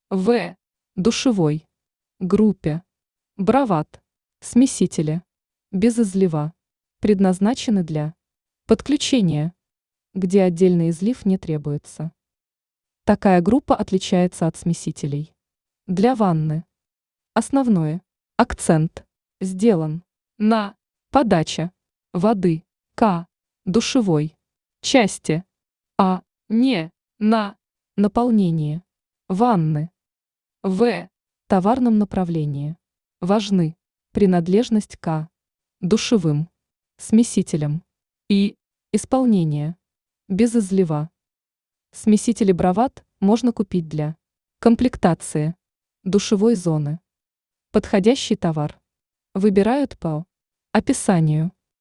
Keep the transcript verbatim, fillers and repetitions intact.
В. Душевой. Группе. Брават. Смесители. Без излива. Предназначены для подключения, где отдельный излив не требуется. Такая группа отличается от смесителей. Для ванны. Основное. Акцент. Сделан. На. Подача. Воды. К. Душевой. Части. А. Не. На. Наполнение. Ванны. В. Товарном направлении. Важны. Принадлежность к душевым смесителям и исполнение. Без излива. Смесители Брават можно купить для комплектации душевой зоны. Подходящий товар выбирают по описанию.